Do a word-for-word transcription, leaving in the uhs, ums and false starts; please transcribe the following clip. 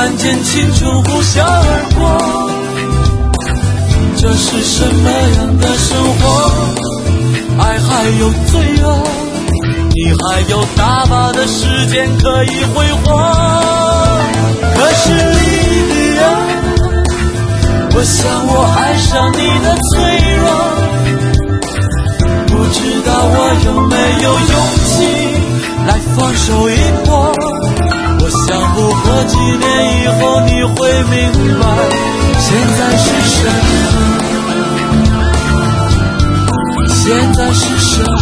然间青春呼啸而过，这是什么样的生活？爱还有罪恶，你还有大把的时间可以挥霍。可是莉莉安，我想我爱上你的脆弱，不知道我有没有勇气来放手一搏。我想不过几年以后你会明白现在是什么，现在是什么。